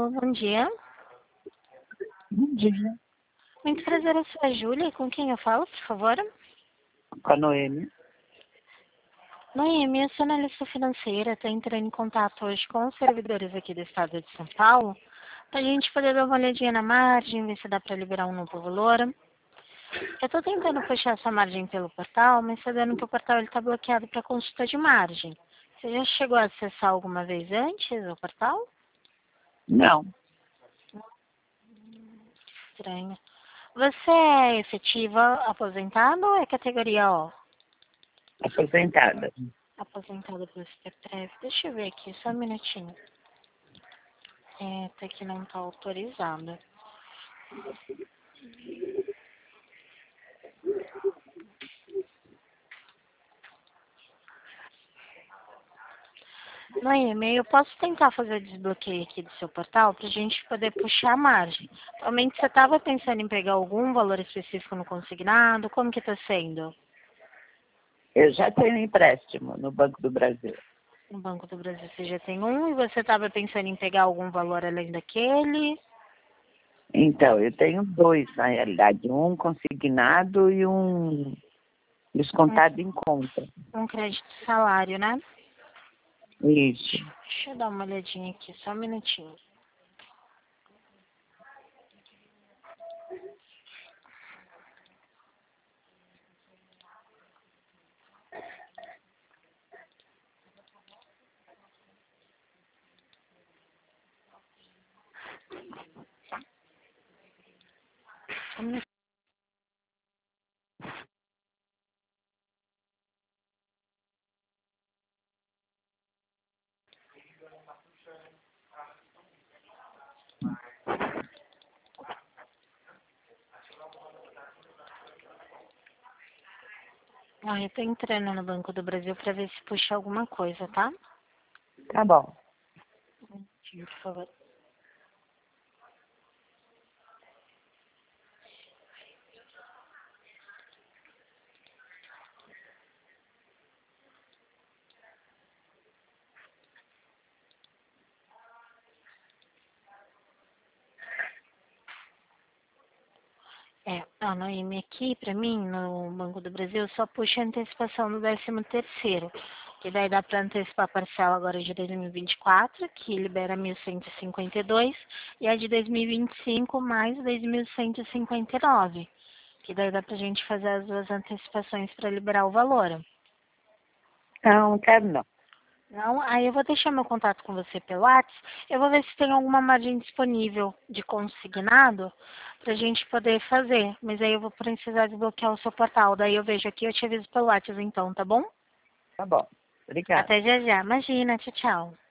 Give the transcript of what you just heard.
Alô, bom dia. Bom dia. Muito prazer, eu sou a Júlia. Com quem eu falo, por favor? Com a Noemi. Noemi, eu sou analista financeira. Estou entrando em contato hoje com os servidores aqui do estado de São Paulo para a gente poder dar uma olhadinha na margem, ver se dá para liberar um novo valor. Eu estou tentando puxar essa margem pelo portal, mas está dando que o portal está bloqueado para consulta de margem. Você já chegou a acessar alguma vez antes o portal? Não, Estranho. Você é efetiva aposentada ou é categoria O? aposentada. Aposentada pelo CPTREV. Deixa eu ver aqui, só um minutinho. Tá que não está autorizada. No e-mail, eu posso tentar fazer o desbloqueio aqui do seu portal para a gente poder puxar a margem. Realmente você estava pensando em pegar algum valor específico no consignado? Como que está sendo? Eu já tenho empréstimo no Banco do Brasil. No Banco do Brasil você já tem um e você estava pensando em pegar algum valor além daquele? Então, eu tenho dois, na realidade. Um consignado e um descontado em conta. Um crédito salário, né? Isso. Deixa eu dar uma olhadinha aqui, só um minutinho. Só um minutinho. Eu tô entrando no Banco do Brasil para ver se puxa alguma coisa, tá? Tá bom. Um minutinho, por favor. A Noemi aqui, para mim, no Banco do Brasil, só puxa a antecipação do 13º, que daí dá para antecipar a parcela agora de 2024, que libera 1.152, e a de 2025 mais 2.159, que daí dá pra gente fazer as duas antecipações para liberar o valor. Não, quero não. Não, aí eu vou deixar meu contato com você pelo WhatsApp. Eu vou ver se tem alguma margem disponível de consignado para a gente poder fazer. Mas aí eu vou precisar desbloquear o seu portal. Daí eu vejo aqui e eu te aviso pelo WhatsApp então, tá bom? Tá bom. Obrigada. Até já já. Imagina, tchau, tchau.